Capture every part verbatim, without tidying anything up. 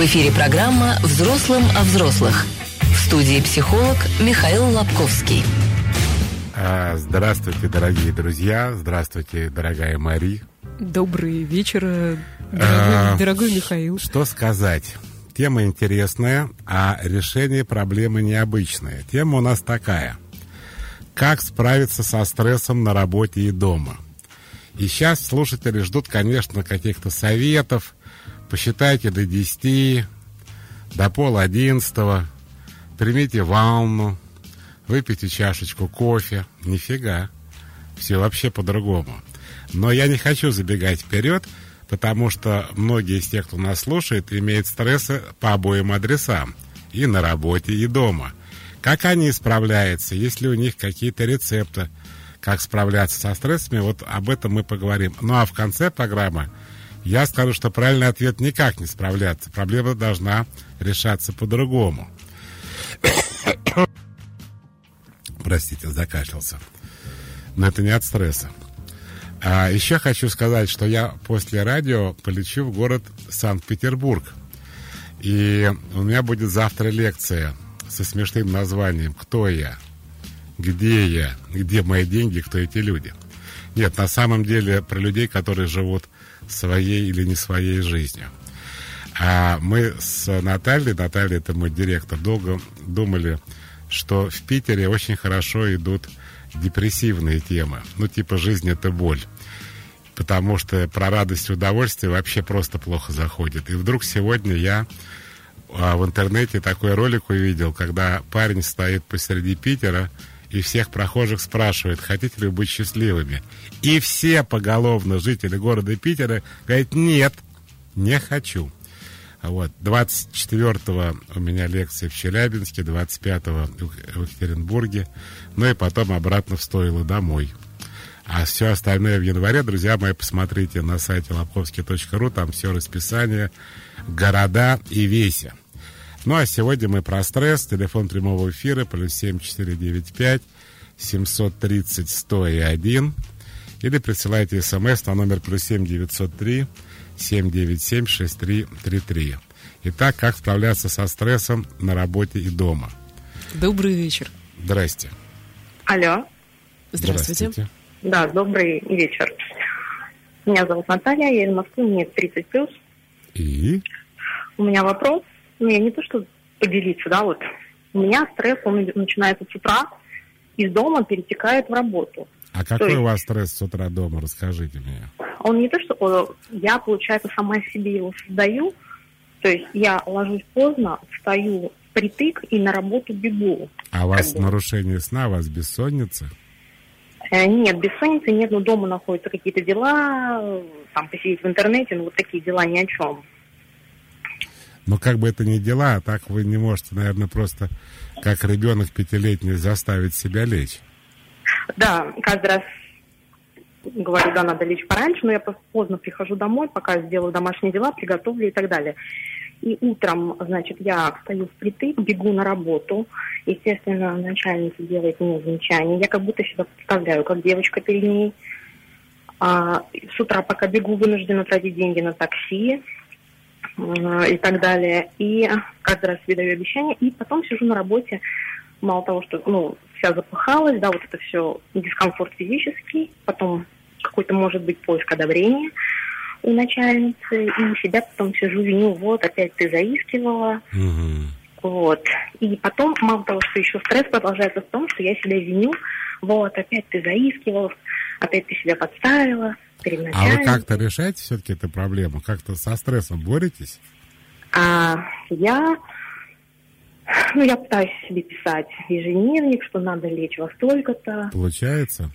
В эфире программа «Взрослым о взрослых». В студии психолог Михаил Лобковский. Здравствуйте, дорогие друзья. Здравствуйте, дорогая Мари. Добрый вечер, дорогой, а, дорогой Михаил. Что сказать? Тема интересная, а решение проблемы необычное. Тема у нас такая. Как справиться со стрессом на работе и дома? И сейчас слушатели ждут, конечно, каких-то советов. Посчитайте до десяти, до пол одиннадцатого. Примите ванну, выпейте чашечку кофе. Нифига. Все вообще по-другому. Но я не хочу забегать вперед, потому что многие из тех, кто нас слушает, имеют стрессы по обоим адресам. И на работе, и дома. Как они справляются? Есть ли у них какие-то рецепты, как справляться со стрессами? Вот об этом мы поговорим. Ну а в конце программы я скажу, что правильный ответ — никак не справляться. Проблема должна решаться по-другому. Простите, закашлялся. Но это не от стресса. А еще хочу сказать, что я после радио полечу в город Санкт-Петербург. И у меня будет завтра лекция со смешным названием «Кто я? Где я? Где мои деньги? Кто эти люди?» Нет, на самом деле про людей, которые живут своей или не своей жизнью. А мы с Натальей, Наталья — это мой директор, долго думали, что в Питере очень хорошо идут депрессивные темы. Ну, типа «Жизнь — это боль». Потому что про радость и удовольствие вообще просто плохо заходит. И вдруг сегодня я а, в интернете такой ролик увидел, когда парень стоит посреди Питера и всех прохожих спрашивает: хотите ли вы быть счастливыми? И все поголовно жители города Питера говорят: нет, не хочу. Вот. двадцать четвёртого у меня лекция в Челябинске, двадцать пятого в Екатеринбурге, ну и потом обратно в Стойло домой. А все остальное в январе, друзья мои, посмотрите на сайте лобковский точка ру, там все расписание, города и веси. Ну а сегодня мы про стресс. Телефон прямого эфира плюс семь четыре девять пять семьсот тридцать сто один. Или присылайте смс на номер плюс семь девятьсот три семь девять семь шесть три три три. Итак, как справляться со стрессом на работе и дома? Добрый вечер. Здрасте. Алло. Здравствуйте. Здравствуйте. Да, добрый вечер. Меня зовут Наталья, я из Москвы, мне тридцать плюс. И? У меня вопрос. Ну, я не то, что поделиться, да, вот. У меня стресс, он начинается с утра, из дома перетекает в работу. А какой есть, у вас стресс с утра дома? Расскажите мне. Он не то, что я, получается, сама себе его создаю. То есть я ложусь поздно, встаю впритык и на работу бегу. А у вас бы. нарушение сна, у вас бессонница? Э, нет, бессонницы нет, но дома находятся какие-то дела, там посидеть в интернете, ну вот такие дела ни о чем. Но как бы это ни дела, а так вы не можете, наверное, просто как ребенок пятилетний заставить себя лечь. Да, каждый раз говорю, да, надо лечь пораньше, но я просто поздно прихожу домой, пока сделаю домашние дела, приготовлю и так далее. И утром, значит, я встаю впритык, бегу на работу. Естественно, начальница делает мне замечания. Я как будто себя представляю, как девочка перед ней. А с утра, пока бегу, вынуждена тратить деньги на такси и так далее. И каждый раз себе даю обещания. И потом сижу на работе, мало того, что, ну, вся запыхалась, да, вот это все дискомфорт физический, потом какой-то, может быть, поиск одобрения у начальницы, и себя потом сижу, виню, вот, опять ты заискивала, Угу. вот. И потом, мало того, что еще стресс продолжается в том, что я себя виню, вот, опять ты заискивала, опять ты себя подставила перед начальницей. А вы как-то решаете все-таки эту проблему? Как-то со стрессом боретесь? А я... Ну, я пытаюсь себе писать ежедневник, что надо лечь во столько-то. Получается?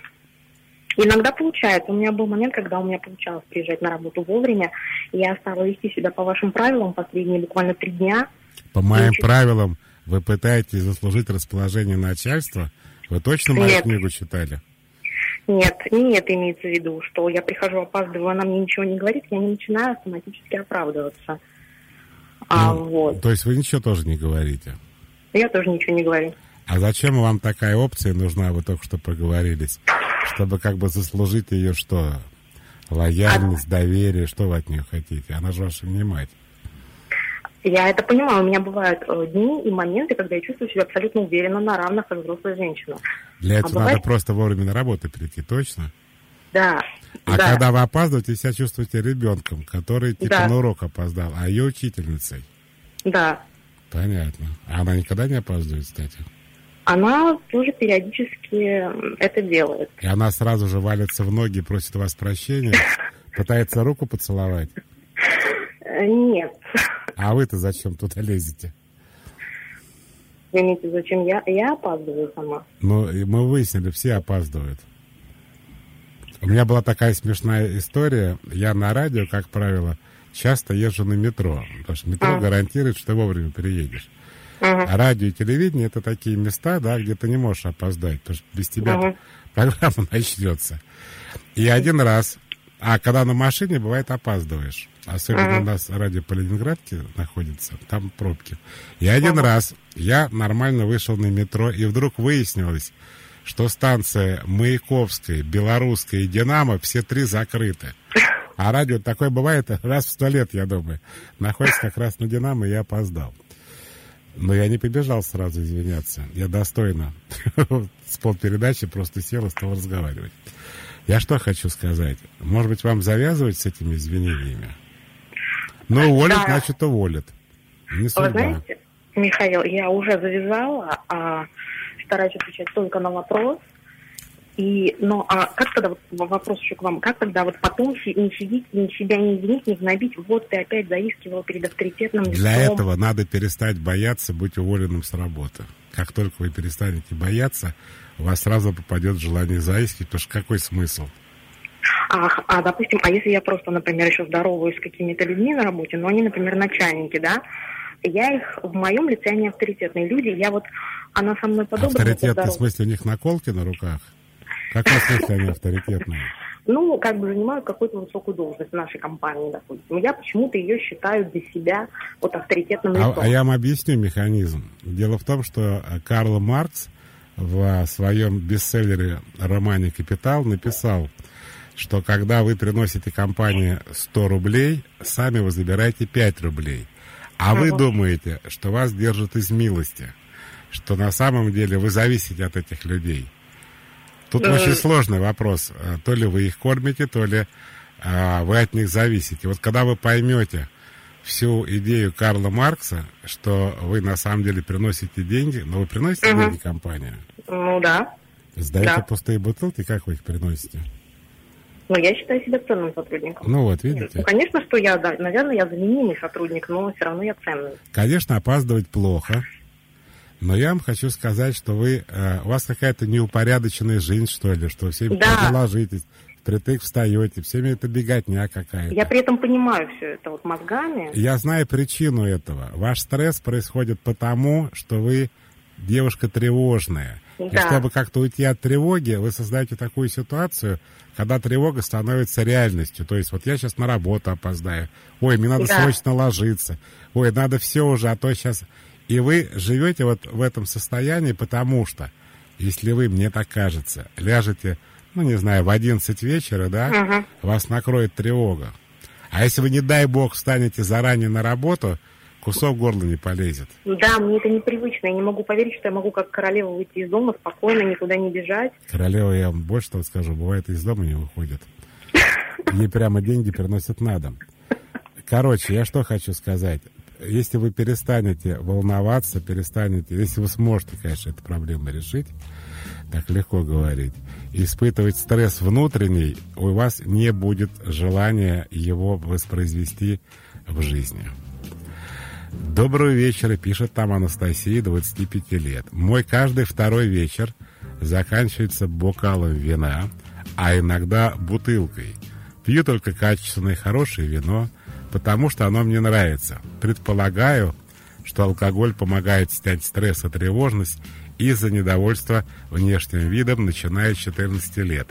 Иногда получается. У меня был момент, когда у меня получалось приезжать на работу вовремя, и я стала вести себя по вашим правилам последние буквально три дня. По моим чуть... правилам вы пытаетесь заслужить расположение начальства? Вы точно мою Нет. книгу читали? Нет, не это имеется в виду, что я прихожу, опаздываю, она мне ничего не говорит, я не начинаю автоматически оправдываться. А, Ну, вот. То есть вы ничего тоже не говорите? Я тоже ничего не говорю. А зачем вам такая опция нужна, вы только что проговорились? Чтобы как бы заслужить ее что? Лояльность, доверие, что вы от нее хотите? Она же ваша не мать. Я это понимаю. У меня бывают э, дни и моменты, когда я чувствую себя абсолютно уверенно на равных, как взрослая женщина. Для этого а бывает... надо просто вовремя на работу прийти, точно? Да. А да. когда вы опаздываете, вы себя чувствуете ребенком, который типа да. на урок опоздал, а ее учительницей. Да. Понятно. А она никогда не опаздывает, кстати? Она тоже периодически это делает. И она сразу же валится в ноги, просит у вас прощения, пытается руку поцеловать? Нет. А вы-то зачем туда лезете? Вы имеете, зачем я? Я опаздываю сама. Ну, мы выяснили, все опаздывают. У меня была такая смешная история. Я на радио, как правило, часто езжу на метро. Потому что метро а. гарантирует, что ты вовремя приедешь. Uh-huh. А радио и телевидение — это такие места, да, где ты не можешь опоздать, потому что без тебя uh-huh. программа начнется. И один раз, а когда на машине, бывает, опаздываешь. Особенно uh-huh. у нас радио по Ленинградке находится, там пробки. И один uh-huh. раз я нормально вышел на метро, и вдруг выяснилось, что станция Маяковская, Белорусская и Динамо все три закрыты. А радио такое бывает раз в сто лет, я думаю. Находится как раз на Динамо, и я опоздал. Но я не побежал сразу извиняться. Я достойно с полпередачи просто сел и стал разговаривать. Я что хочу сказать? Может быть, вам завязывать с этими извинениями? Ну, уволят, да. значит, уволят. Не судьба. Вы знаете, Михаил, я уже завязала, а стараюсь отвечать только на вопрос. И, ну, а как тогда, вот вопрос еще к вам, как тогда вот потом не сидеть, ни себя не извинить, не гнобить, вот ты опять заискивал перед авторитетным лицом? Для этого надо перестать бояться быть уволенным с работы. Как только вы перестанете бояться, у вас сразу попадет желание заискивать, потому что какой смысл? А, а, допустим, а если я просто, например, еще здороваюсь с какими-то людьми на работе, но они, например, начальники, да, я их, в моем лице они авторитетные люди, я вот, она со мной по-доброму авторитетные, в смысле, у них наколки на руках? Как в смысле они авторитетные? Ну, как бы занимают какую-то высокую должность в нашей компании, допустим. Я почему-то ее считаю для себя вот авторитетным лицом. А, а я вам объясню механизм. Дело в том, что Карл Маркс в своем бестселлере романе «Капитал» написал, что когда вы приносите компании сто рублей, сами вы забираете пять рублей. А uh-huh. вы думаете, что вас держат из милости, что на самом деле вы зависите от этих людей. Тут да. очень сложный вопрос. То ли вы их кормите, то ли а, вы от них зависите. Вот когда вы поймете всю идею Карла Маркса, что вы на самом деле приносите деньги, но вы приносите угу. деньги компании? Ну да. Сдаете да. пустые бутылки, как вы их приносите? Ну, я считаю себя ценным сотрудником. Ну вот, видите? Ну, конечно, что я, да, наверное, я заменимый сотрудник, но все равно я ценный. Конечно, опаздывать плохо. Но я вам хочу сказать, что вы, э, у вас какая-то неупорядоченная жизнь, что ли, что все да. ложитесь, впритык встаете, всеми это беготня какая-то. Я при этом понимаю все это вот мозгами. Я знаю причину этого. Ваш стресс происходит потому, что вы девушка тревожная. Да. И чтобы как-то уйти от тревоги, вы создаете такую ситуацию, когда тревога становится реальностью. То есть вот я сейчас на работу опоздаю, ой, мне надо да. срочно ложиться, ой, надо все уже, а то сейчас... И вы живете вот в этом состоянии, потому что, если вы, мне так кажется, ляжете, ну, не знаю, в одиннадцать вечера, да, uh-huh. вас накроет тревога. А если вы, не дай бог, встанете заранее на работу, кусок горла не полезет. Да, мне это непривычно. Я не могу поверить, что я могу как королева выйти из дома, спокойно, никуда не бежать. Королева, я вам больше того скажу, бывает, из дома не выходит. Ей прямо деньги приносят на дом. Короче, я что хочу сказать. Если вы перестанете волноваться, перестанете, если вы сможете, конечно, эту проблему решить, так легко говорить, испытывать стресс внутренний, у вас не будет желания его воспроизвести в жизни. Доброго вечера, пишет там Анастасия, двадцати пяти лет. Мой каждый второй вечер заканчивается бокалом вина, а иногда бутылкой. Пью только качественное хорошее вино, потому что оно мне нравится. Предполагаю, что алкоголь помогает снять стресс и тревожность из-за недовольства внешним видом, начиная с четырнадцати лет.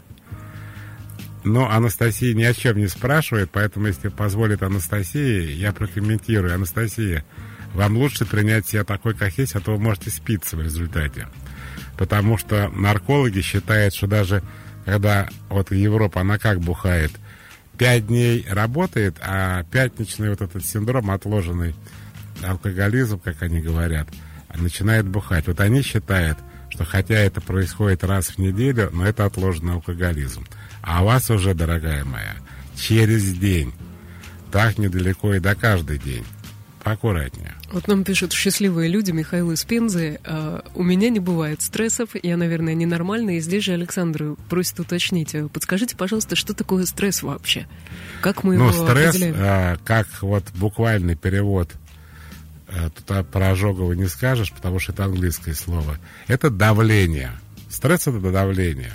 Но Анастасия ни о чем не спрашивает, поэтому, если позволит Анастасия, я прокомментирую. Анастасия, вам лучше принять себя такой, как есть, а то вы можете спиться в результате. Потому что наркологи считают, что даже когда вот Европа, она как бухает, пять дней работает, а пятничный вот этот синдром отложенный алкоголизм, как они говорят, начинает бухать. Вот они считают, что хотя это происходит раз в неделю, но это отложенный алкоголизм. А у вас уже, дорогая моя, через день. Так недалеко и до каждый день. Поаккуратнее. Вот нам пишут счастливые люди, Михаил из Пензы. А, у меня не бывает стрессов, я, наверное, ненормальная. И здесь же Александр просит уточнить. Подскажите, пожалуйста, что такое стресс вообще? Как мы ну, его стресс, определяем? А, как вот буквальный перевод, а, тут про ожогово не скажешь, потому что это английское слово. Это давление. Стресс — это давление.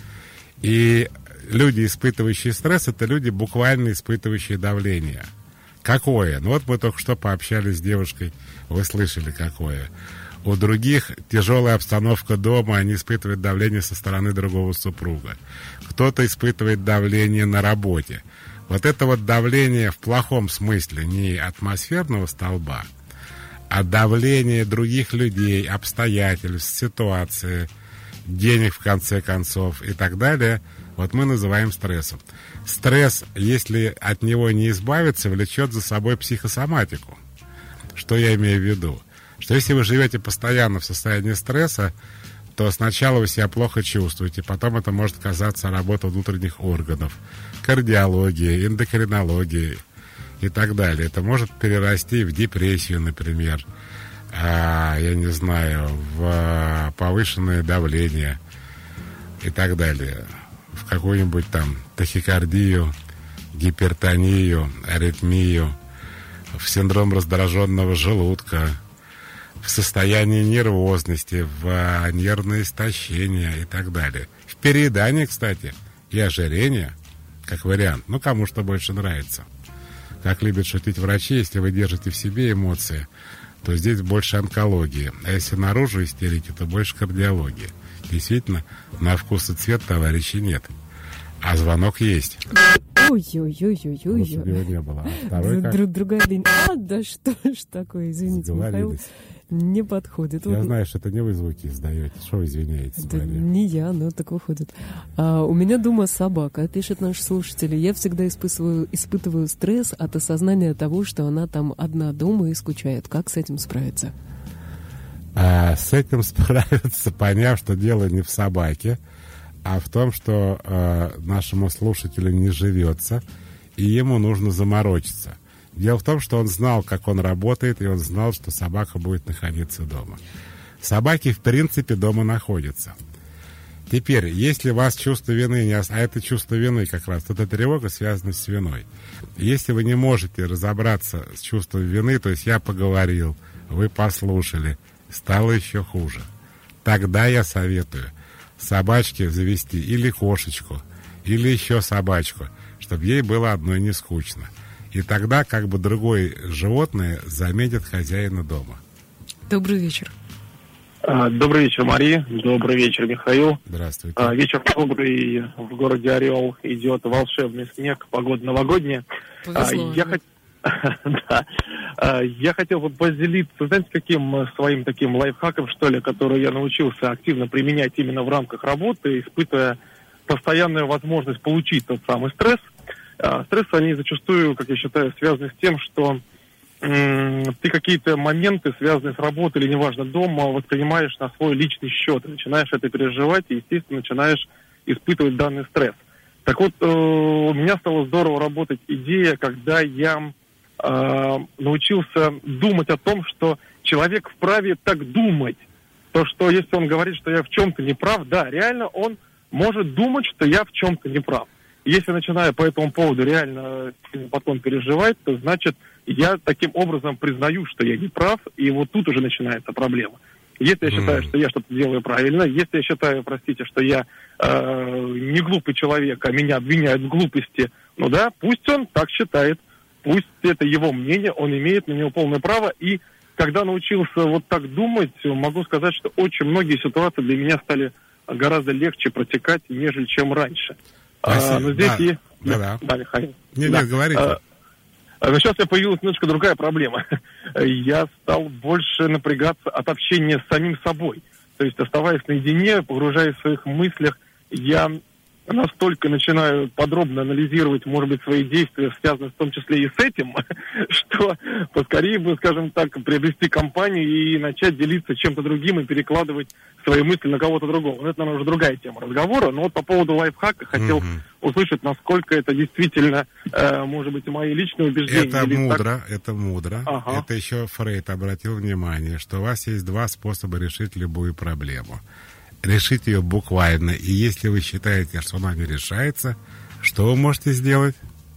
И люди, испытывающие стресс, это люди, буквально испытывающие давление. Какое? Ну вот мы только что пообщались с девушкой, вы слышали, какое. У других тяжелая обстановка дома, они испытывают давление со стороны другого супруга. Кто-то испытывает давление на работе. Вот это вот давление в плохом смысле, не атмосферного столба, а давление других людей, обстоятельств, ситуации, денег в конце концов и так далее, вот мы называем стрессом. Стресс, если от него не избавиться, влечет за собой психосоматику. Что я имею в виду? Что если вы живете постоянно в состоянии стресса, то сначала вы себя плохо чувствуете, потом это может казаться работой внутренних органов, кардиологии, эндокринологии и так далее. Это может перерасти в депрессию, например, а, я не знаю, в повышенное давление и так далее. В какую-нибудь там тахикардию, гипертонию, аритмию, в синдром раздраженного желудка, в состояние нервозности, в нервное истощение и так далее. В переедании, кстати, и ожирение, как вариант. Ну, кому что больше нравится. Как любят шутить врачи, если вы держите в себе эмоции, то здесь больше онкологии. А если наружу истерите, то больше кардиологии. Действительно, на вкус и цвет товарищей нет. А звонок есть. Ой-ой-ой-ой-ой. Его не было. А второй как? Друг, другая линия. А, да что ж такое, извините, Михаил, не подходит. Я вот... знаю, что это не вы звуки издаете. Что вы извиняетесь? Да не я, но так выходит. А, у меня дома собака, пишет наш слушатель. Я всегда испытываю, испытываю стресс от осознания того, что она там одна дома и скучает. Как с этим справиться? А с этим справиться, поняв, что дело не в собаке, а в том, что э, нашему слушателю не живется, и ему нужно заморочиться. Дело в том, что он знал, как он работает, и он знал, что собака будет находиться дома. Собаки, в принципе, дома находятся. Теперь, если у вас чувство вины, не ос... а это чувство вины как раз, эта тревога связана с виной. Если вы не можете разобраться с чувством вины, то есть я поговорил, вы послушали, стало еще хуже. Тогда я советую собачке завести или кошечку, или еще собачку, чтобы ей было одной не скучно. И тогда как бы другое животное заметит хозяина дома. Добрый вечер. Добрый вечер, Мария. Добрый вечер, Михаил. Здравствуйте. Вечер добрый. В городе Орел идет волшебный снег, погода новогодняя. Повезло. Я хотел... Да. Я хотел бы поделиться, знаете, каким своим таким лайфхаком, что ли, который я научился активно применять именно в рамках работы, испытывая постоянную возможность получить тот самый стресс. Стрессы, они зачастую, как я считаю, связаны с тем, что м- ты какие-то моменты, связанные с работой или, неважно, дома, воспринимаешь на свой личный счет, начинаешь это переживать и, естественно, начинаешь испытывать данный стресс. Так вот, э- у меня стало здорово работать идея, когда я э- научился думать о том, что человек вправе так думать. То, что если он говорит, что я в чем-то не прав, да, реально он может думать, что я в чем-то не прав. Если начинаю по этому поводу реально потом переживать, то значит я таким образом признаю, что я не прав, и вот тут уже начинается проблема. Если я считаю, что я что-то делаю правильно, если я считаю, простите, что я э, не глупый человек, а меня обвиняют в глупости, ну да, пусть он так считает, пусть это его мнение, он имеет на него полное право, и когда научился вот так думать, могу сказать, что очень многие ситуации для меня стали гораздо легче протекать, нежели чем раньше. А, но здесь да, есть... Да, да. Да, Михаил. Нет, да. нет, говорите. А, но сейчас у меня появилась немножко другая проблема. Я стал больше напрягаться от общения с самим собой. То есть, оставаясь наедине, погружаясь в своих мыслях, я настолько начинаю подробно анализировать, может быть, свои действия, связанные в том числе и с этим, что поскорее бы, скажем так, приобрести компанию и начать делиться чем-то другим и перекладывать свои мысли на кого-то другого. Но это, наверное, уже другая тема разговора. Но вот по поводу лайфхака хотел mm-hmm. услышать, насколько это действительно, э, может быть, мои личные убеждения. Это мудро, так... это мудро. Ага. Это еще Фрейд обратил внимание, что у вас есть два способа решить любую проблему. Решить ее буквально. И если вы считаете, что она не решается, что вы можете сделать?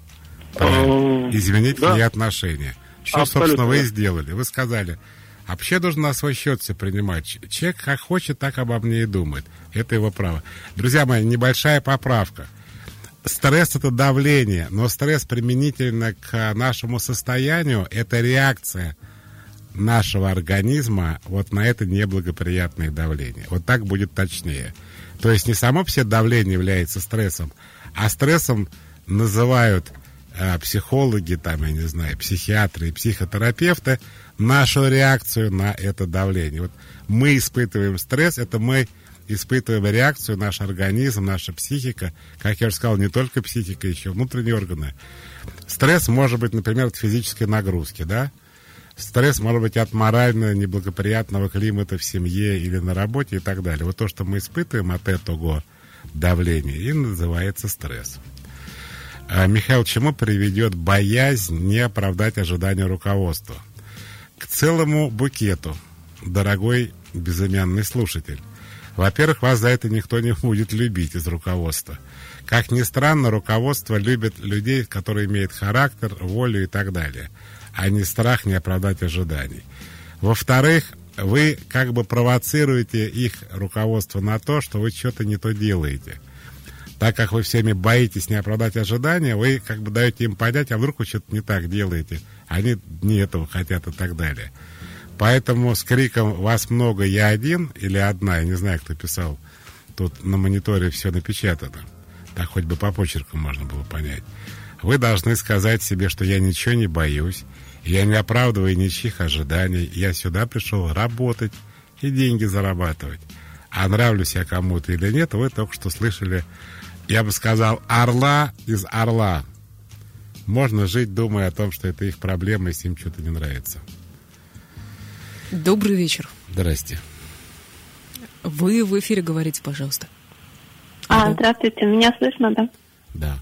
Изменить да. к ней отношения. Что, абсолютно, собственно, вы и сделали. Вы сказали, вообще должен на свой счет все принимать. Человек как хочет, так обо мне и думает. Это его право. Друзья мои, небольшая поправка. Стресс — это давление, но стресс применительно к нашему состоянию — это реакция нашего организма вот на это неблагоприятное давление. Вот так будет точнее. То есть не само все давление является стрессом, а стрессом называют э, психологи, там, я не знаю, психиатры и психотерапевты нашу реакцию на это давление. Вот мы испытываем стресс, это мы испытываем реакцию, наш организм, наша психика, как я уже сказал, не только психика, еще внутренние органы. Стресс может быть, например, от физической нагрузки, да? Стресс может быть от морально неблагоприятного климата в семье или на работе и так далее. Вот то, что мы испытываем от этого давления, и называется стресс. А, Михаил, чему приведет боязнь не оправдать ожидания руководства? К целому букету, дорогой безымянный слушатель. Во-первых, вас за это никто не будет любить из руководства. Как ни странно, руководство любит людей, которые имеют характер, волю и так далее, а не страх не оправдать ожиданий. Во-вторых, вы как бы провоцируете их руководство на то, что вы что-то не то делаете. Так как вы всеми боитесь не оправдать ожидания, вы как бы даете им понять, а вдруг вы что-то не так делаете. Они не этого хотят и так далее. Поэтому с криком «Вас много, я один» или «Одна», я не знаю, кто писал, тут на мониторе все напечатано. Так хоть бы по почерку можно было понять. Вы должны сказать себе, что я ничего не боюсь, я не оправдываю ничьих ожиданий, я сюда пришел работать и деньги зарабатывать. А нравлюсь я кому-то или нет, вы только что слышали, я бы сказал, орла из орла. Можно жить, думая о том, что это их проблема, если им что-то не нравится. Добрый вечер. Здрасте. Вы в эфире говорите, пожалуйста. А, здравствуйте, меня слышно, да? Да.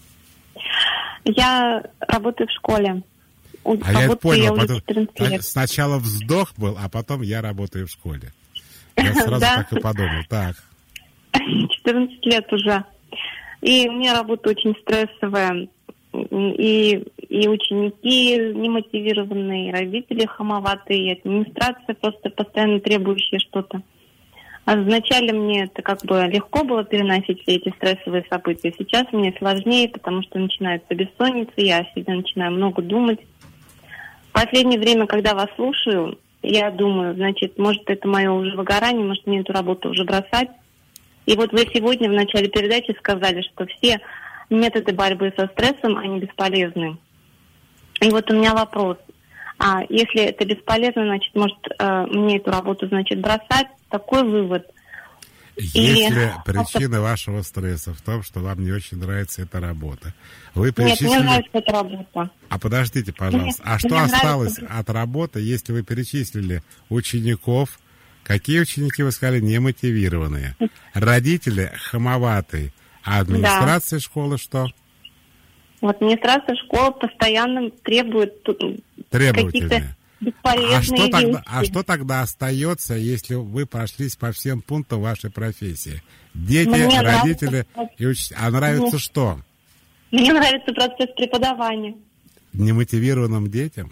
Я работаю в школе. А я это понял, потом, сначала вздох был, а потом я работаю в школе. Я сразу так и подумал. Так. четырнадцать лет уже. И у меня работа очень стрессовая. И, и ученики немотивированные, и родители хамоватые, и администрация просто постоянно требующая что-то. А вначале мне это как бы легко было переносить все эти стрессовые события. Сейчас мне сложнее, потому что начинается бессонница, я о себе начинаю много думать. В последнее время, когда вас слушаю, я думаю, значит, может, это мое уже выгорание, может, мне эту работу уже бросать. И вот вы сегодня в начале передачи сказали, что все методы борьбы со стрессом, они бесполезны. И вот у меня вопрос. А если это бесполезно, значит, может, э, мне эту работу, значит, бросать? Такой вывод. Если Или... причина вашего стресса в том, что вам не очень нравится эта работа. Вы перечислили... Нет, мне нравится эта работа. А подождите, пожалуйста. Мне, а что осталось нравится... от работы, если вы перечислили учеников? Какие ученики, вы сказали, немотивированные? Родители хамоватые. А администрация да. школы что? Вот администрация школы постоянно требует какие-то бесполезные а что, тогда, вещи. а что тогда остается, если вы прошлись по всем пунктам вашей профессии? Дети, мне родители нравится... и учителя. А нравится мне... что? Мне нравится процесс преподавания. Немотивированным детям?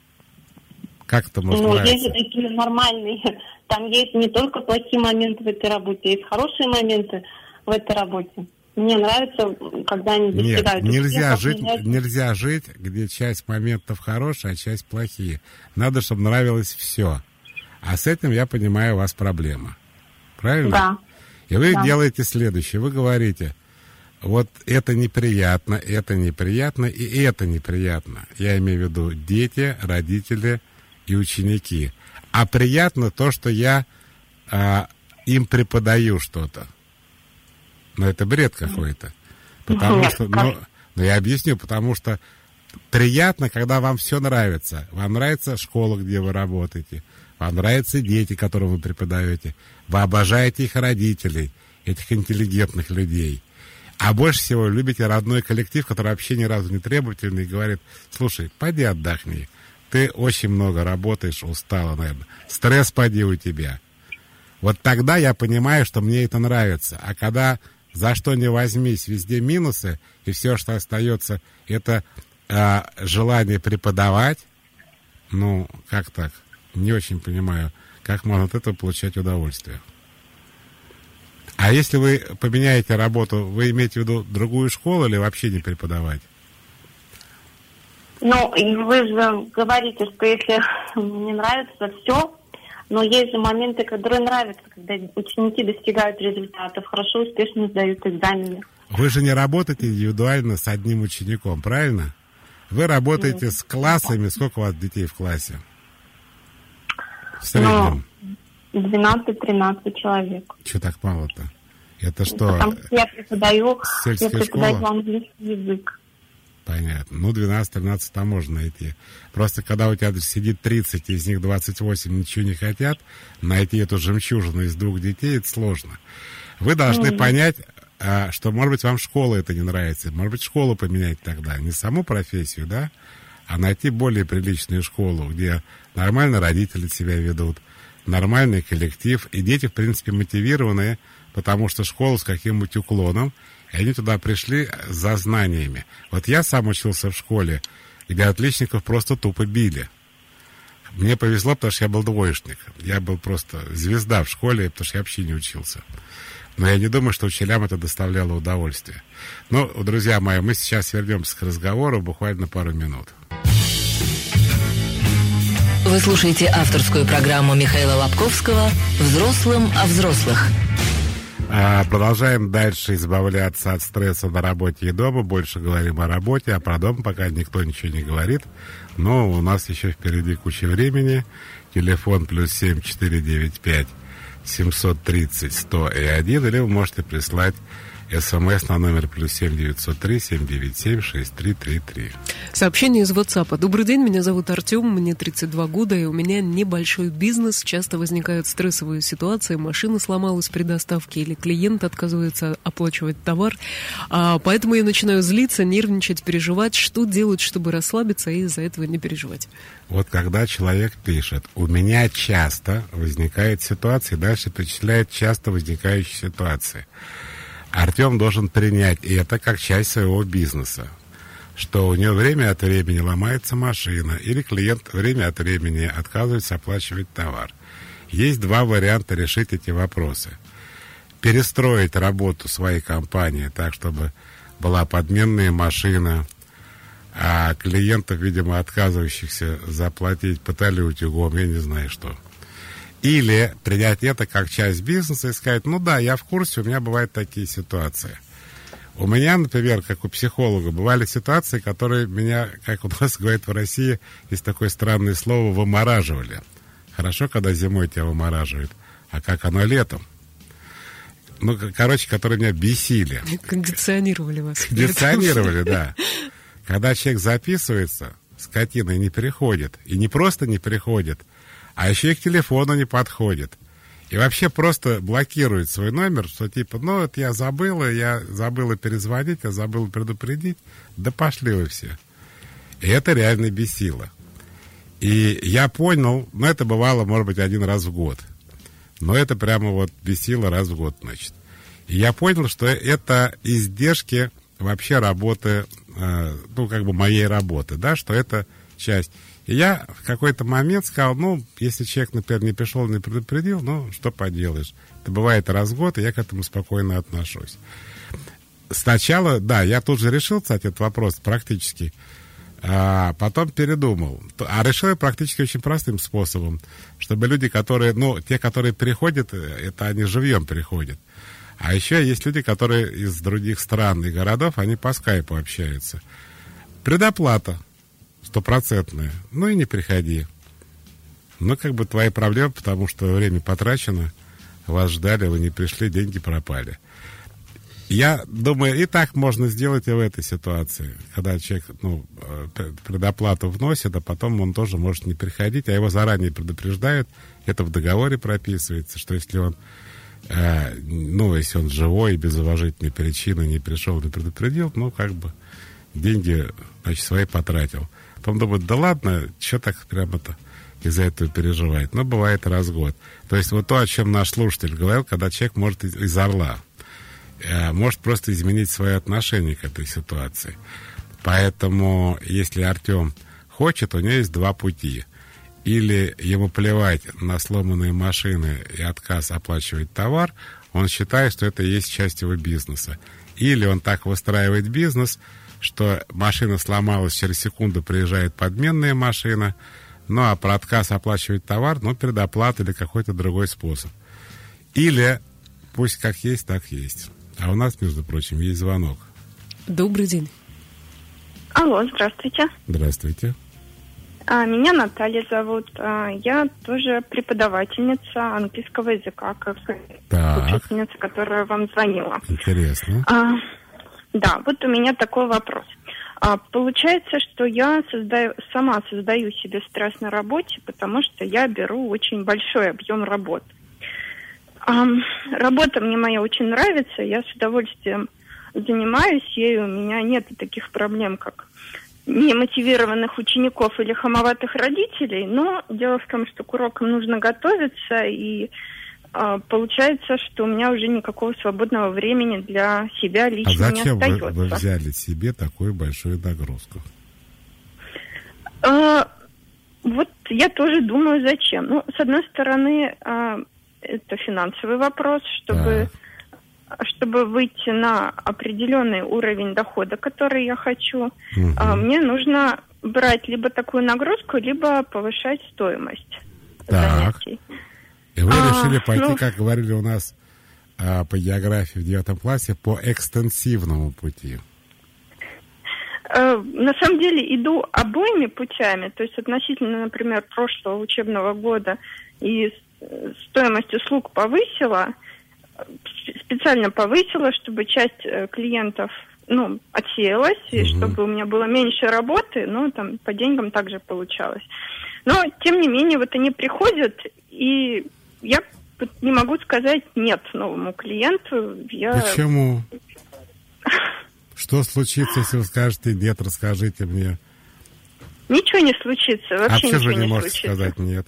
Как это может ну, нравиться? Есть же такие нормальные. Там есть не только плохие моменты в этой работе, есть хорошие моменты в этой работе. Мне нравится, когда они достигают. Нет, нельзя жить, нельзя жить, где часть моментов хорошие, а часть плохие. Надо, чтобы нравилось все. А с этим, я понимаю, у вас проблема. Правильно? Да. И вы да. делаете следующее. Вы говорите, вот это неприятно, это неприятно и это неприятно. Я имею в виду дети, родители и ученики. А приятно то, что я а, им преподаю что-то. Но это бред какой-то. Потому Нет, что, ну, ну, я объясню, потому что приятно, когда вам все нравится. Вам нравится школа, где вы работаете. Вам нравятся дети, которым вы преподаете. Вы обожаете их родителей, этих интеллигентных людей. А больше всего любите родной коллектив, который вообще ни разу не требовательный, и говорит: слушай, пойди отдохни. Ты очень много работаешь, устала, наверное. Стресс поди у тебя. Вот тогда я понимаю, что мне это нравится. А когда за что не возьмись, везде минусы, и все, что остается, это э, желание преподавать, ну, как так? Не очень понимаю, как можно от этого получать удовольствие. А если вы поменяете работу, вы имеете в виду другую школу или вообще не преподавать? Ну, и вы же говорите, что если не нравится все, но есть же моменты, которые нравятся, когда ученики достигают результатов, хорошо, успешно сдают экзамены. Вы же не работаете индивидуально с одним учеником, правильно? Вы работаете с классами. Сколько у вас детей в классе? В среднем? двенадцать-тринадцать человек. Что так мало-то? Это что? Потому что я преподаю, я преподаю школа? английский язык. Понятно. Ну, двенадцать-тринадцать там можно найти. Просто когда у тебя сидит тридцать, из них двадцать восемь ничего не хотят, найти эту жемчужину из двух детей, это сложно. Вы должны mm-hmm. понять, что, может быть, вам школа это не нравится. Может быть, школу поменять тогда. Не саму профессию, да, а найти более приличную школу, где нормально родители себя ведут, нормальный коллектив, и дети, в принципе, мотивированные, потому что школа с каким-нибудь уклоном, и они туда пришли за знаниями. Вот я сам учился в школе, где отличников просто тупо били. Мне повезло, потому что я был двоечник. Я был просто звезда в школе, потому что я вообще не учился. Но я не думаю, что учителям это доставляло удовольствие. Ну, друзья мои, мы сейчас вернемся к разговору буквально пару минут. Вы слушаете авторскую программу Михаила Лобковского «Взрослым о взрослых». А, продолжаем дальше избавляться от стресса на работе и дома. Больше говорим о работе, а про дом пока никто ничего не говорит. Но у нас еще впереди куча времени. Телефон плюс семь четыре девять пять семьсот тридцать сто и один. Или вы можете прислать СМС на номер плюс семь девятьсот три семь девять семь шесть три три три. Сообщение из WhatsApp. Добрый день, меня зовут Артем, мне тридцать два года, и у меня небольшой бизнес. Часто возникают стрессовые ситуации, машина сломалась при доставке или клиент отказывается оплачивать товар. А, поэтому я начинаю злиться, нервничать, переживать. Что делать, чтобы расслабиться и из-за этого не переживать? Вот когда человек пишет: у меня часто возникает ситуация, и дальше перечисляет часто возникающие ситуации. Артем должен принять это как часть своего бизнеса, что у него время от времени ломается машина, или клиент время от времени отказывается оплачивать товар. Есть два варианта решить эти вопросы. Перестроить работу своей компании так, чтобы была подменная машина, а клиентов, видимо, отказывающихся заплатить пытали утюгом, я не знаю что. Или принять это как часть бизнеса и сказать: ну да, я в курсе, у меня бывают такие ситуации. У меня, например, как у психолога, бывали ситуации, которые меня, как у нас говорят в России, есть такое странное слово, вымораживали. Хорошо, когда зимой тебя вымораживают, а как оно летом? Ну, короче, которые меня бесили. Кондиционировали вас. Кондиционировали, да. Когда человек записывается, скотина, и не переходит, и не просто не переходит, а еще и к телефону не подходит. И вообще просто блокирует свой номер, что типа, ну, это я забыла, я забыла перезвонить, я забыла предупредить. Да пошли вы все. И это реально бесило. И я понял, ну, это бывало, может быть, один раз в год. Но это прямо вот бесило раз в год, значит. И я понял, что это издержки вообще работы, э, ну, как бы моей работы, да, что это часть... И я в какой-то момент сказал: ну, если человек, например, не пришел, не предупредил, ну, что поделаешь. Это бывает раз в год, и я к этому спокойно отношусь. Сначала, да, я тут же решил, кстати, этот вопрос практически, а потом передумал. А решил я практически очень простым способом, чтобы люди, которые, ну, те, которые приходят, это они живьем приходят. А еще есть люди, которые из других стран и городов, они по скайпу общаются. Предоплата стопроцентная. Ну и не приходи. Ну, как бы твои проблемы, потому что время потрачено, вас ждали, вы не пришли, деньги пропали. Я думаю, и так можно сделать и в этой ситуации, когда человек ну, предоплату вносит, а потом он тоже может не приходить, а его заранее предупреждают. Это в договоре прописывается, что если он, э, ну, если он живой, без уважительной причины не пришел, не предупредил, ну, как бы деньги, значит, свои потратил. Потом думают, да ладно, что так прямо-то из-за этого переживает. Но бывает раз в год. То есть вот то, о чем наш слушатель говорил, когда человек может из, из орла, э, может просто изменить свое отношение к этой ситуации. Поэтому, если Артем хочет, у него есть два пути. Или ему плевать на сломанные машины и отказ оплачивать товар, он считает, что это и есть часть его бизнеса. Или он так выстраивает бизнес, что машина сломалась, через секунду приезжает подменная машина, ну а про отказ оплачивать товар, ну, предоплата или какой-то другой способ. Или пусть как есть, так есть. А у нас, между прочим, есть звонок. Добрый день. Алло, здравствуйте. Здравствуйте. А, меня Наталья зовут. А, я тоже преподавательница английского языка, как учительница, которая вам звонила. Интересно. А, да, вот у меня такой вопрос. А, получается, что я создаю, сама создаю себе стресс на работе, потому что я беру очень большой объем работы. А, работа мне моя очень нравится, я с удовольствием занимаюсь ею, у меня нет таких проблем, как немотивированных учеников или хамоватых родителей, но дело в том, что к урокам нужно готовиться, и э, получается, что у меня уже никакого свободного времени для себя лично не остается. А зачем вы, вы взяли себе такую большую нагрузку? Э, вот я тоже думаю, зачем. Ну, с одной стороны, э, это финансовый вопрос, чтобы... Да. Чтобы выйти на определенный уровень дохода, который я хочу, угу. мне нужно брать либо такую нагрузку, либо повышать стоимость так. занятий. И вы а, решили пойти, ну, как говорили у нас а, по географии в девятом классе, по экстенсивному пути. А, на самом деле иду обоими путями, то есть относительно, например, прошлого учебного года и стоимость услуг повысила, специально повысила, чтобы часть э, клиентов, ну, отсеялась, и угу. чтобы у меня было меньше работы, ну, там, по деньгам также получалось. Но, тем не менее, вот они приходят, и я не могу сказать нет новому клиенту. Я... Почему? Что случится, если вы скажете нет, расскажите мне? Ничего не случится, вообще а ничего ничего не, не можете случится. Сказать нет?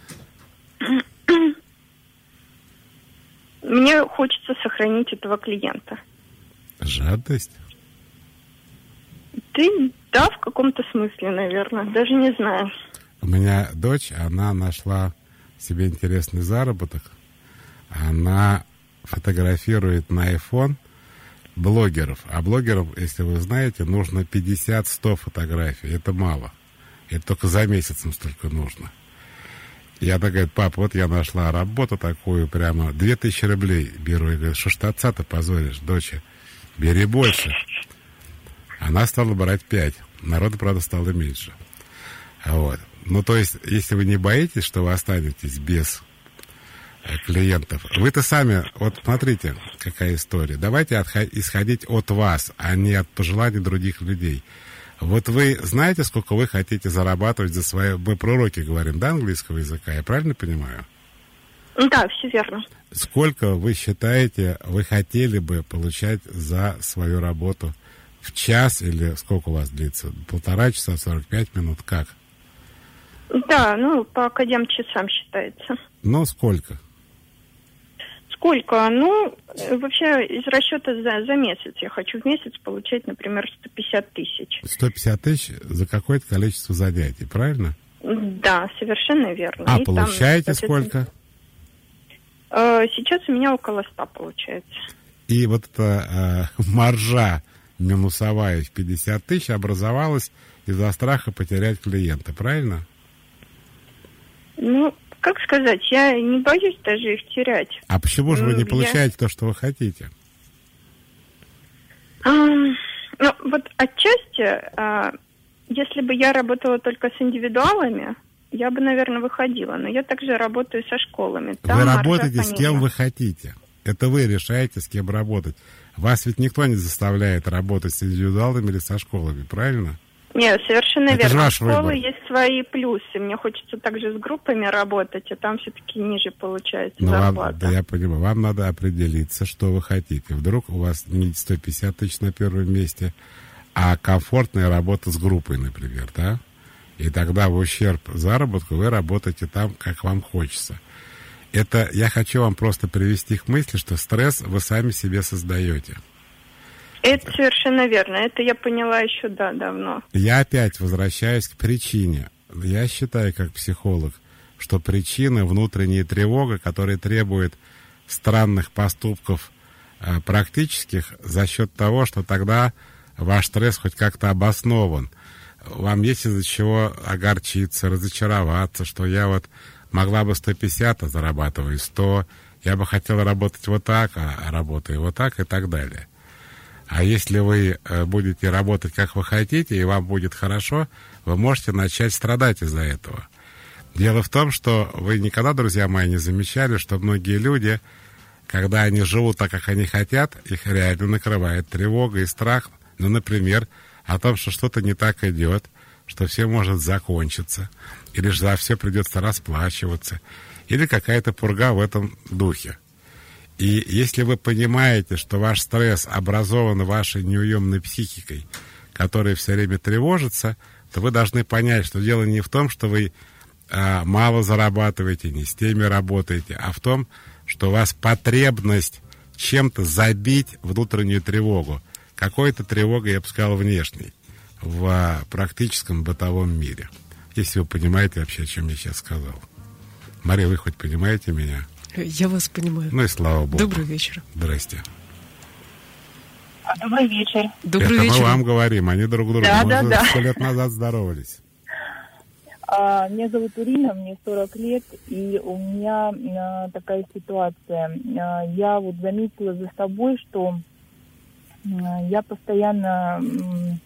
Мне хочется сохранить этого клиента. Жадность? Ты, да, в каком-то смысле, наверное. Даже не знаю. У меня дочь, она нашла себе интересный заработок. Она фотографирует на айфон блогеров. А блогеров, если вы знаете, нужно пятьдесят-сто фотографий. Это мало. Это только за месяц им столько нужно. И она говорит, пап, вот я нашла работу такую, прямо две тысячи рублей беру. И говорит, что ж ты отца-то позоришь, доча, бери больше. Она стала брать пять. Народу, правда, стало меньше. Вот. Ну, то есть, если вы не боитесь, что вы останетесь без клиентов, вы-то сами, вот смотрите, какая история. Давайте отход- исходить от вас, а не от пожеланий других людей. Вот вы знаете, сколько вы хотите зарабатывать за свои... Мы про уроки говорим, да, английского языка, я правильно понимаю? Да, все верно. Сколько вы считаете, вы хотели бы получать за свою работу в час или сколько у вас длится? Полтора часа, сорок пять минут, как? Да, ну, по академ-часам считается. Ну, сколько? Сколько? Ну, вообще, из расчета за, за месяц. Я хочу в месяц получать, например, сто пятьдесят тысяч. сто пятьдесят тысяч за какое-то количество занятий, правильно? Да, совершенно верно. А и получаете там, сколько? Сейчас у меня около ста получается. И вот эта э, маржа минусовая в пятьдесят тысяч образовалась из-за страха потерять клиента, правильно? Ну, как сказать, я не боюсь даже их терять. А почему же вы не я... получаете то, что вы хотите? А, ну, вот отчасти, а, если бы я работала только с индивидуалами, я бы, наверное, выходила. Но я также работаю со школами. Там вы работаете маржа, с кем вы хотите. Это вы решаете, с кем работать. Вас ведь никто не заставляет работать с индивидуалами или со школами, правильно? Нет, совершенно Это верно. У ваш школы выбор. есть свои плюсы. Мне хочется также с группами работать, а там все-таки ниже получается Ну, вам, зарплата. да, я понимаю, вам надо определиться, что вы хотите. Вдруг у вас не сто пятьдесят тысяч на первом месте, а комфортная работа с группой, например, да? И тогда в ущерб заработку вы работаете там, как вам хочется. Это я хочу вам просто привести к мысли, что стресс вы сами себе создаете. Это совершенно верно. Это я поняла еще, да, давно. Я опять возвращаюсь к причине. Я считаю, как психолог, что причина — внутренняя тревога, которая требует странных поступков э, практических за счет того, что тогда ваш стресс хоть как-то обоснован. Вам есть из-за чего огорчиться, разочароваться, что я вот могла бы сто пятьдесят, а зарабатываю сто, я бы хотела работать вот так, а работаю вот так и так далее. А если вы будете работать, как вы хотите, и вам будет хорошо, вы можете начать страдать из-за этого. Дело в том, что вы никогда, друзья мои, не замечали, что многие люди, когда они живут так, как они хотят, их реально накрывает тревога и страх, ну, например, о том, что что-то не так идет, что все может закончиться, или же за все придется расплачиваться, или какая-то пурга в этом духе. И если вы понимаете, что ваш стресс образован вашей неуемной психикой, которая все время тревожится, то вы должны понять, что дело не в том, что вы а, мало зарабатываете, не с теми работаете, а в том, что у вас потребность чем-то забить внутреннюю тревогу. Какой-то тревогой, я бы сказал, внешней, в а, практическом бытовом мире. Если вы понимаете вообще, о чем я сейчас сказал. Мария, вы хоть понимаете меня? Я вас понимаю. Ну и слава богу. Добрый вечер. Здрасте. Добрый вечер. Добрый Это вечер. мы вам говорим, они друг другу. Да, Мы да, уже да. сто лет назад здоровались. А, меня зовут Ирина, мне сорок лет, и у меня а, такая ситуация. А, я вот заметила за собой, что а, я постоянно м,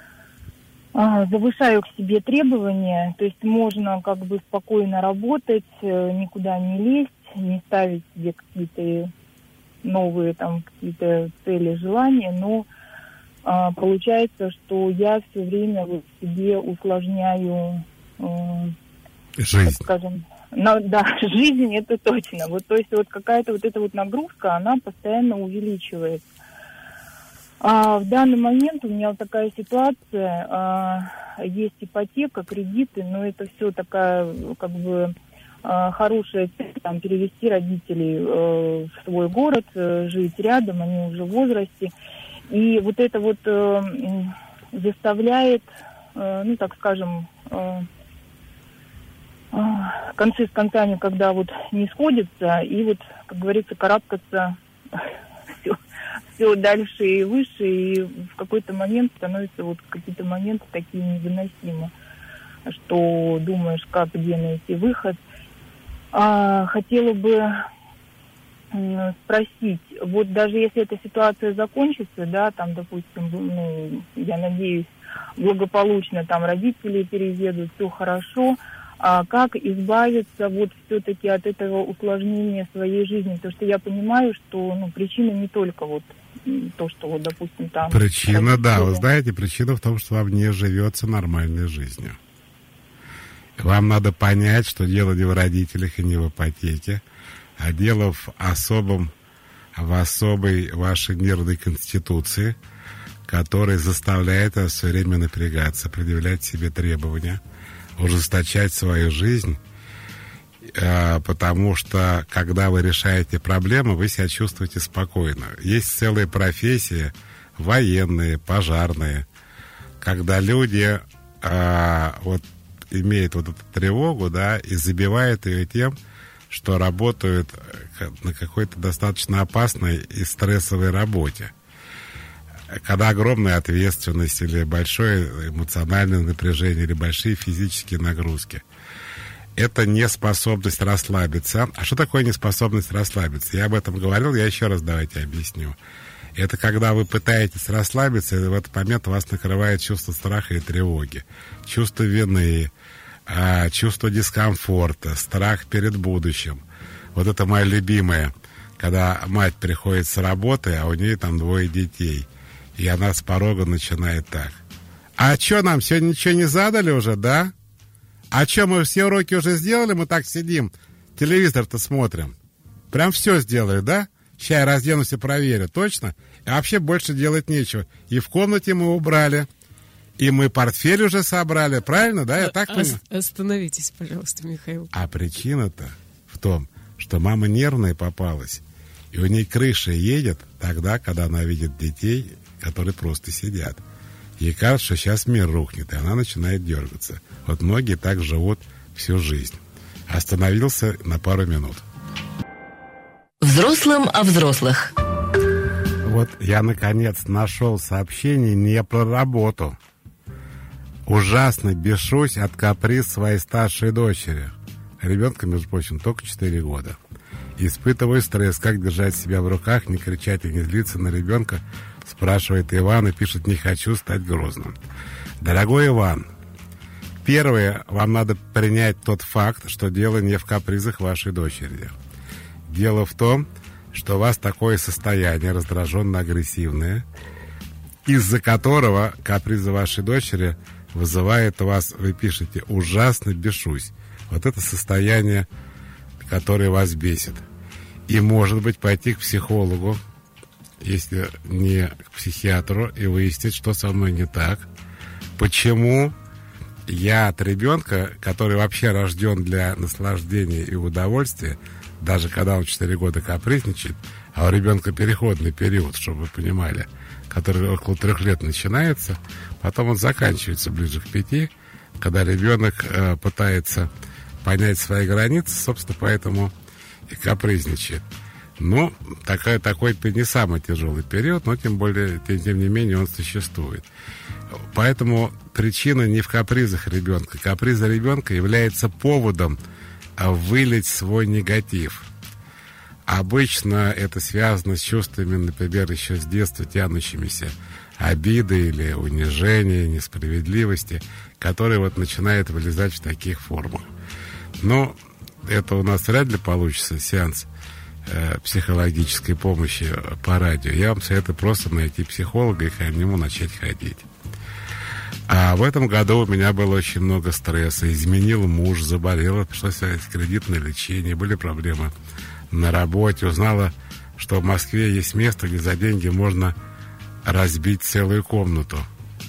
а, завышаю к себе требования, то есть можно как бы спокойно работать, никуда не лезть, не ставить себе какие-то новые там какие-то цели, желания, но а, получается, что я все время вот себе усложняю, а, Жизнь. так скажем, на, да, жизнь, это точно. Вот, то есть вот какая-то вот эта вот нагрузка, она постоянно увеличивается. А в данный момент у меня вот такая ситуация, а, есть ипотека, кредиты, но это все такая как бы хорошая цель, там, перевести родителей э, в свой город, э, жить рядом, они уже в возрасте. И вот это вот э, заставляет, э, ну, так скажем, э, э, концы с концами, когда вот не сходятся, и вот, как говорится, карабкаться все, все дальше и выше, и в какой-то момент становятся вот какие-то моменты такие невыносимые, что думаешь, как, где найти выход. А, хотела бы э, спросить, вот даже если эта ситуация закончится, да, там, допустим, ну, я надеюсь, благополучно там родители переедут, все хорошо, а как избавиться вот все-таки от этого усложнения своей жизни? Потому что я понимаю, что, ну, причина не только вот то, что вот, допустим, там... Причина, да, вы знаете, причина в том, что вам не живется нормальной жизнью. Вам надо понять, что дело не в родителях и не в ипотеке, а дело в особом, в особой вашей нервной конституции, которая заставляет вас все время напрягаться, предъявлять себе требования, ужесточать свою жизнь, потому что, когда вы решаете проблемы, вы себя чувствуете спокойно. Есть целые профессии, военные, пожарные, когда люди вот имеет вот эту тревогу, да, и забивает ее тем, что работают на какой-то достаточно опасной и стрессовой работе. Когда огромная ответственность или большое эмоциональное напряжение, или большие физические нагрузки. Это неспособность расслабиться. А что такое неспособность расслабиться? Я об этом говорил, я еще раз давайте объясню. Это когда вы пытаетесь расслабиться, и в этот момент вас накрывает чувство страха и тревоги, чувство вины, чувство дискомфорта, страх перед будущим. Вот это моя любимая, когда мать приходит с работы, а у нее там двое детей, и она с порога начинает так: а что, нам сегодня ничего не задали уже, да? А что, мы все уроки уже сделали, мы так сидим, телевизор-то смотрим. Прям все сделали, да? Сейчас я разденусь и проверю, точно? И вообще больше делать нечего. И в комнате мы убрали, и мы портфель уже собрали, правильно, да? Я так понимаю? Остановитесь, пожалуйста, Михаил. А причина-то в том, что мама нервная попалась, и у ней крыша едет тогда, когда она видит детей, которые просто сидят. Ей кажется, что сейчас мир рухнет, и она начинает дергаться. Вот многие так живут всю жизнь. Остановился на пару минут. Взрослым о взрослых. Вот я, наконец, нашел сообщение не про работу. Ужасно бешусь от каприз своей старшей дочери. Ребенка, между прочим, только четыре года. Испытываю стресс, как держать себя в руках, не кричать и не злиться на ребенка, спрашивает Иван и пишет: не хочу стать грозным. Дорогой Иван, первое, вам надо принять тот факт, что дело не в капризах вашей дочери. Дело в том, что у вас такое состояние раздраженно-агрессивное, из-за которого капризы вашей дочери вызывает у вас, вы пишете, ужасно бешусь. Вот это состояние, которое вас бесит. И, может быть, пойти к психологу, если не к психиатру, и выяснить, что со мной не так. Почему я от ребенка, который вообще рожден для наслаждения и удовольствия, даже когда он четыре года капризничает, а у ребенка переходный период, чтобы вы понимали, который около трех лет начинается, потом он заканчивается ближе к пяти, когда ребенок э, пытается понять свои границы, собственно, поэтому и капризничает. Ну, такой, такой не самый тяжелый период, но тем более, тем, тем не менее, он существует. Поэтому причина не в капризах ребенка. Каприза ребенка является поводом вылить свой негатив. Обычно это связано с чувствами, например, еще с детства тянущимися обиды или унижения, несправедливости, которые вот начинают вылезать в таких формах. Но это у нас вряд ли получится, сеанс э, психологической помощи по радио. Я вам советую просто найти психолога и к нему начать ходить. А в этом году у меня было очень много стресса. Изменил муж, заболела, пришлось кредитное лечение, были проблемы на работе. Узнала, что в Москве есть место, где за деньги можно разбить целую комнату.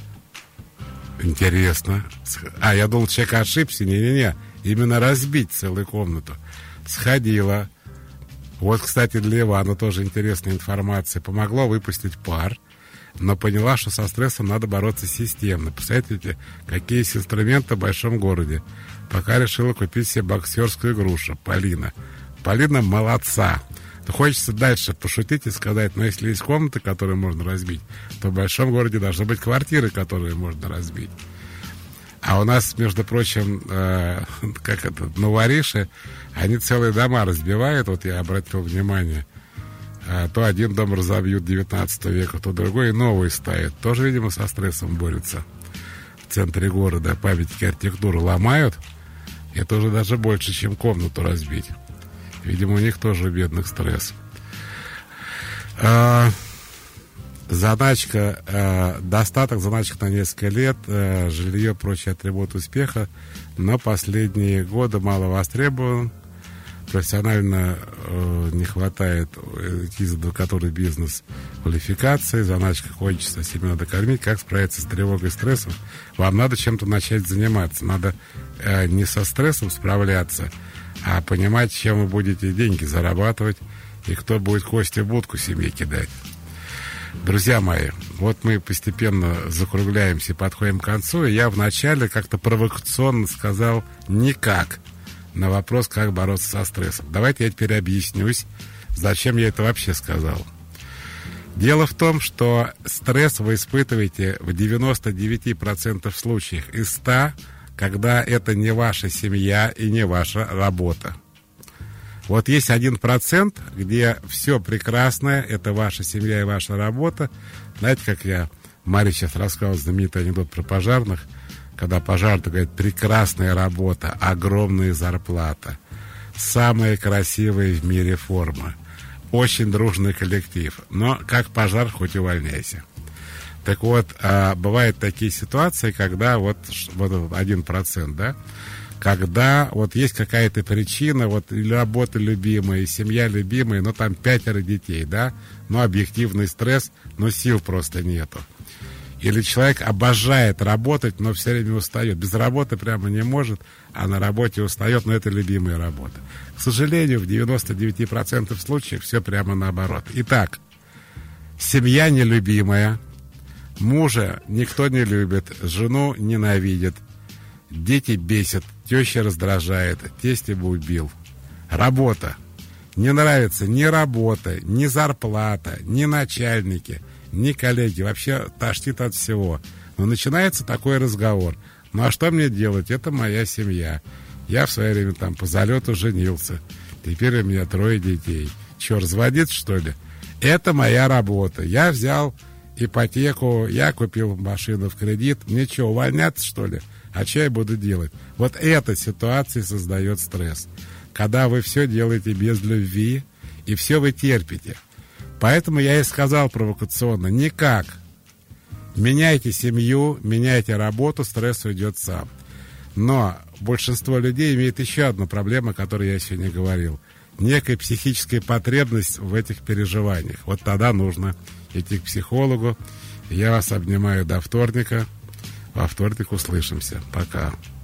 Интересно. А, я думал, человек ошибся. Не-не-не. Именно разбить целую комнату. Сходила. Вот, кстати, для Ивана тоже интересная информация. Помогло выпустить пар, но поняла, что со стрессом надо бороться системно. Представляете, какие есть инструменты в большом городе. Пока решила купить себе боксерскую игрушку. Полина. Полина молодца. Но хочется дальше пошутить и сказать, но если есть комнаты, которые можно разбить, то в большом городе должны быть квартиры, которые можно разбить. А у нас, между прочим, э, как это, новориши, они целые дома разбивают. Вот я обратил внимание. А то один дом разобьют девятнадцатого века, то другой, и новый ставят. Тоже, видимо, со стрессом борются. В центре города памятники архитектуры ломают. Это уже даже больше, чем комнату разбить. Видимо, у них тоже у бедных стресс. А, заначка, а, достаток, заначка на несколько лет, а, жилье, прочие атрибуты успеха. Но последние годы мало востребован. Профессионально э, не хватает из адвокатуры бизнес квалификации, заначка кончится, семью надо кормить. Как справиться с тревогой и стрессом? Вам надо чем-то начать заниматься. Надо э, не со стрессом справляться, а понимать, чем вы будете деньги зарабатывать и кто будет кости в будку семье кидать. Друзья мои, вот мы постепенно закругляемся и подходим к концу. И я вначале как-то провокационно сказал «никак» на вопрос, как бороться со стрессом. Давайте я теперь объяснюсь, зачем я это вообще сказал. Дело в том, что стресс вы испытываете в девяноста девяти процентах случаев из ста, когда это не ваша семья и не ваша работа. Вот есть один процент, где все прекрасное, это ваша семья и ваша работа. Знаете, как я Маре сейчас рассказал знаменитый анекдот про пожарных, когда пожарный говорит: прекрасная работа, огромная зарплата, самая красивая в мире форма. очень дружный коллектив. Но как пожар, хоть увольняйся. Так вот, а, бывают такие ситуации, когда вот, вот один процент, да, когда вот есть какая-то причина, вот или работа любимая, и семья любимая, но там пятеро детей, да, но объективный стресс, но сил просто нету. Или человек обожает работать, но все время устает. Без работы прямо не может, а на работе устает, но это любимая работа. К сожалению, в девяноста девяти процентах случаев все прямо наоборот. Итак, семья нелюбимая, мужа никто не любит, жену ненавидит, дети бесят, теща раздражает, тесть его убил. Работа. Не нравится ни работа, ни зарплата, ни начальники, ни коллеги. Вообще тошнит от всего. Но начинается такой разговор. Ну а что мне делать? Это моя семья. Я в свое время там по залету женился. Теперь у меня трое детей. Че, разводиться, что ли? Это моя работа. Я взял ипотеку, я купил машину в кредит. Мне что, увольняться, что ли? А что я буду делать? Вот эта ситуация создает стресс. Когда вы все делаете без любви, и все вы терпите. Поэтому я и сказал провокационно, никак. Меняйте семью, меняйте работу, стресс уйдет сам. Но большинство людей имеет еще одну проблему, о которой я сегодня говорил. Некая психическая потребность в этих переживаниях. Вот тогда нужно идти к психологу. Я вас обнимаю до вторника. Во вторник услышимся. Пока.